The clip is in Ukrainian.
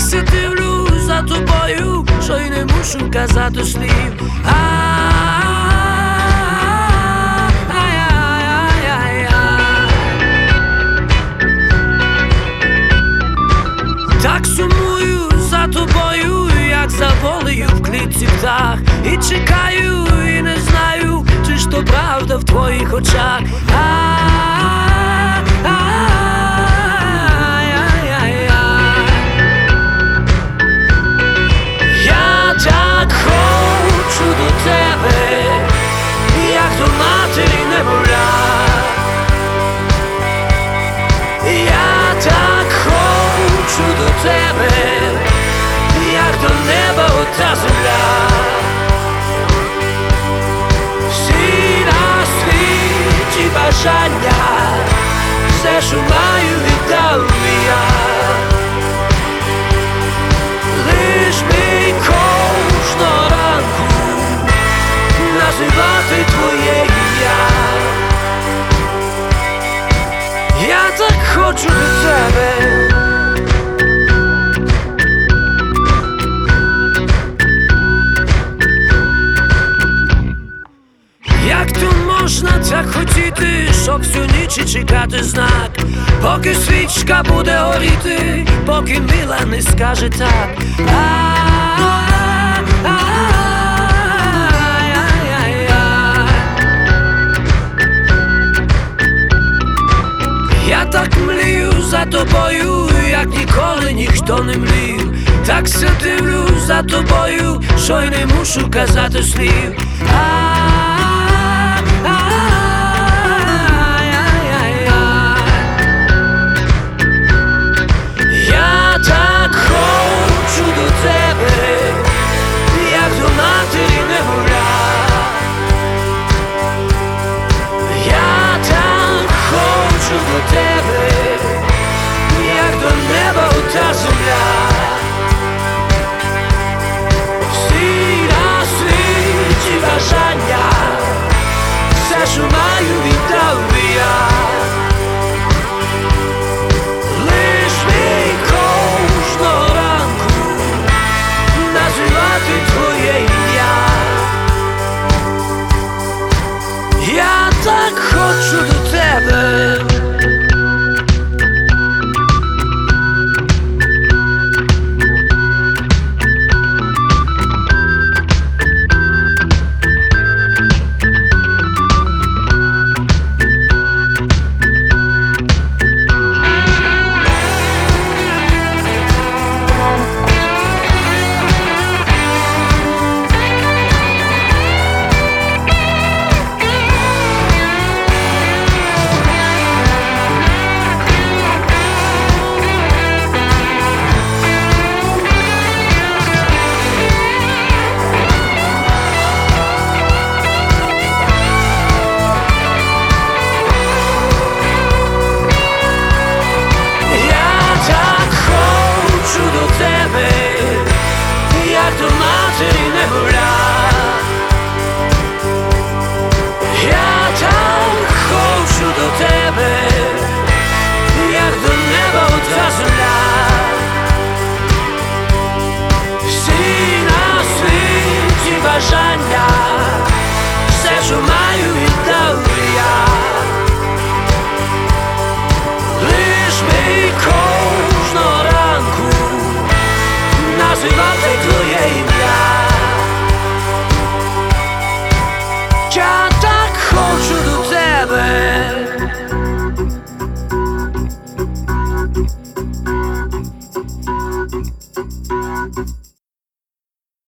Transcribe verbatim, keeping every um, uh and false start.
все дивлюсь за тобою, що й не мушу казати слів. Так сумую за тобою, як за волею в клітці птах. І чекаю, і не знаю, чи ж то правда в твоїх очах. Я так хочу до тебе, як до матері немовля. Я так хочу до тебе, як до неба ота земля. Всі на світі бажання, все, що маю, віддав я. Лиш мій кожного ранку називати твоє ім'я. Я так хочу до тебе. Як то можна так хотіти, щоб всю ніч чекати знак, поки свічка буде горіти, поки мила не скаже так. Я так млію за тобою, як ніколи ніхто не млів. Так все дивлюсь за тобою, що й не мушу казати слів. Я так хочу до тебе, як до матері немовля. Я так хочу до тебе, як до неба ота земля. Всі на світі бажання, все, що маю, віддав би я. Лиш мій кожного ранку називати твоє ім'я. Я так хочу до тебе. Як до матері немовля. Я так хочу до тебе, як до неба ота земля. Всі на світі бажання, все, що